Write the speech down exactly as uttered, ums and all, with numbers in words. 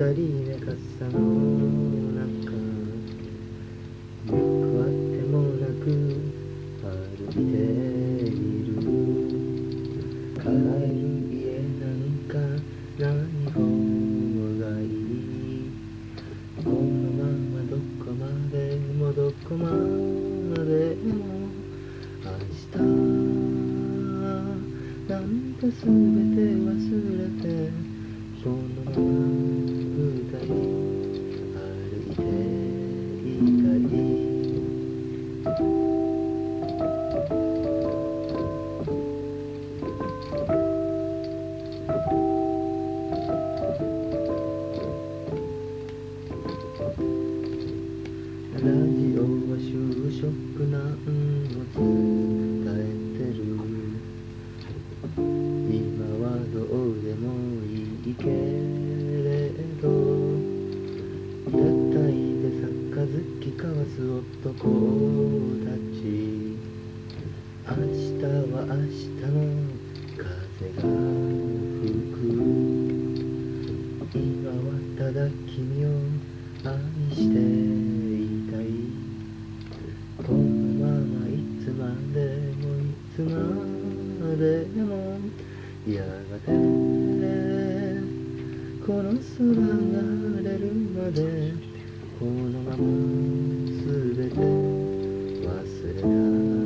人目傘の中、行くあってもなく歩いている。帰る家なんかない方がいい。このままどこまでもどこまでも明日なんてすべて忘れて、このまま二人歩いていたい。ラジオは就職難を伝えてる。今はどうでもいいけれど、屋台で杯交わす男たち。明日は明日の風が吹く。今はただ君を愛していたい。このままいつまでもいつまでも、やがてこの空が晴れるまで、このまま全て忘れた